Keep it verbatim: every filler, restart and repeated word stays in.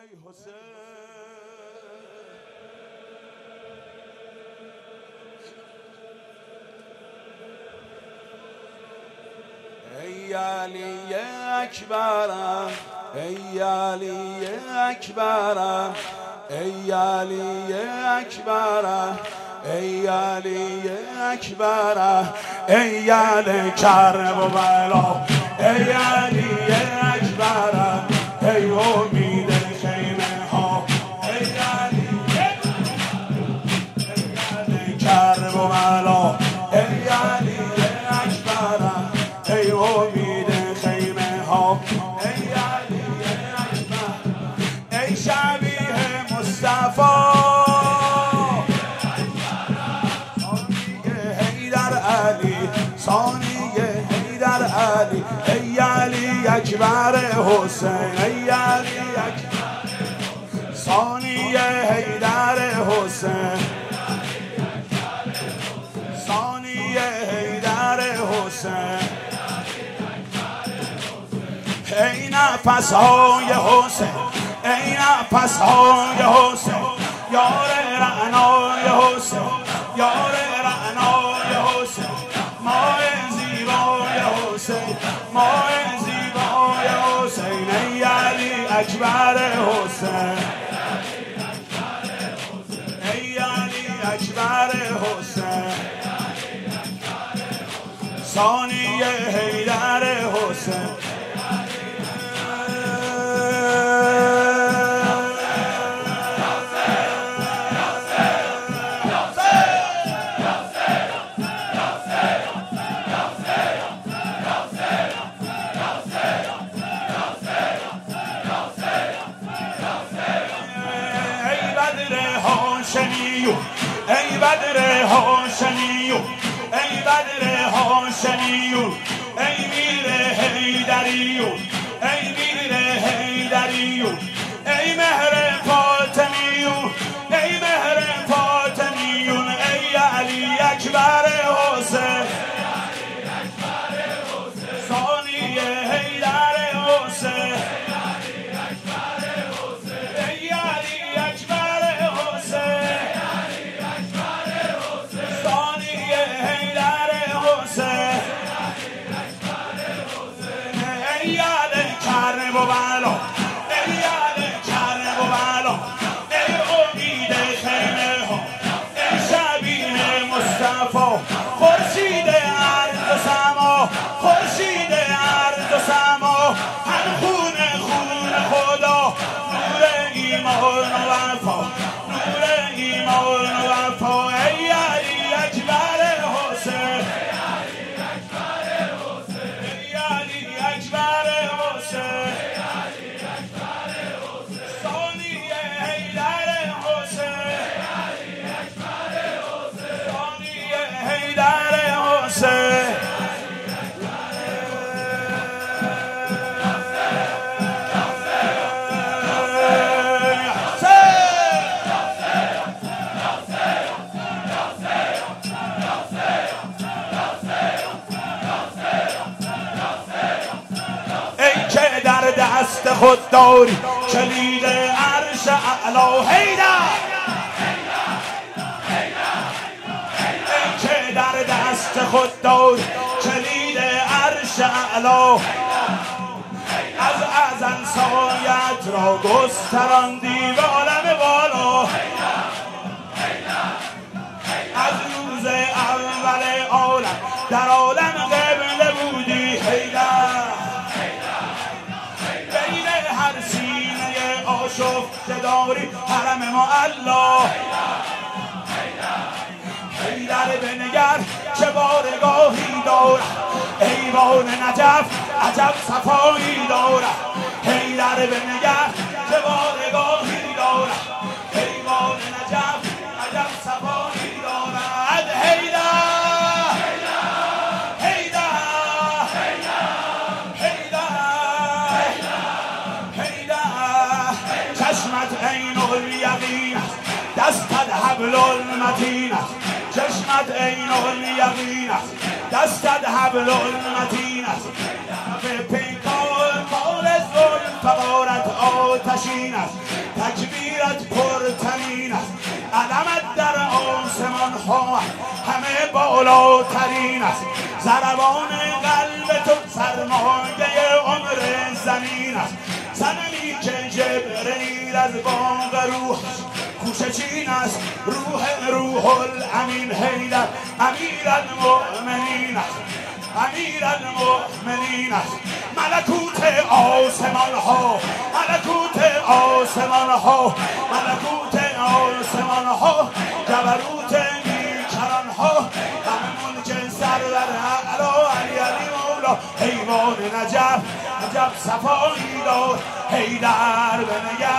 ای حسین ای علی اکبرم ای علی اکبرم ای علی اکبرم ای علی اکبرم ای علی کرب و بلا ای علی اکبرم ای امید خیمه ها ای علی ای کرب و بلا ای علی اکبرم ای امید خیمه ها ای علی اکبرم ای شبیه مصطفی ثانیه حیدر علی ای علی اکبر حسین ای علی اکبر ثانیه حیدر حسین ثانیه حیدر حسین ای نفس های حسین ای نفس های حسین یار رعنای حسین یار رعنای حسین ماه زیبای حسین ماه زیبای حسین ای علی اکبر حسین ای علی اکبر حسین ثانیه حیدر حسین ای بدر هاشمیو ای بدر هاشمیو ای میر حیدریو ای میر حیدریو ای مهر فاطمیو ای مهر فاطمیون ای علی اکبر حسین ثانیه حیدر حسین خورشید ارض و سما خورشید ارض و سما هم خون خون خدا نور ایمان و وفا نور ایمان و وفا ای علی اکبر حسین ای علی اکبر حسین ثانیه حیدر حسین حیدر حسین ای که در دست خود داری کلید عرش اعلی حیدر در دست خود داری کلید عرش اعلا از ازل سایت را گستراندی به عالم بالا از روز اول عالم در عالم قبله بودی حیدر بین هر سینه آشفته داری حرم معلا حیدر بنگر چه بارگاهی دارد ایوان نجف عجب صفایی دارد حیدر بنگر چه بارگاهی دارد ایوان نجف عجب صفایی دارد حیدر حیدر حیدر حیدر چشمت عین الیقین دستت حبل المتین چشمت عین الیقین دستت حبل المتین به پیکار کار ظلم فقارت آتشین است است، تکبیرت پرتنین است، علمت در آسمان ها همه بالاترین است، ضربان قلب تو سرمایه عمر زمین است، صنمی که جبرئیل از باغ روح خوشه چین است، روح روح الامین حیدر امیر المؤمنین است، امیر المؤمنین است، ملکوت آسمان ها ملکوت آسمان ها ملکوت آسمان ها جبروت بیکران ها همه ملک سرور اعلی علی علی حیوان نجف نجف صفایی داد حیدر بنگر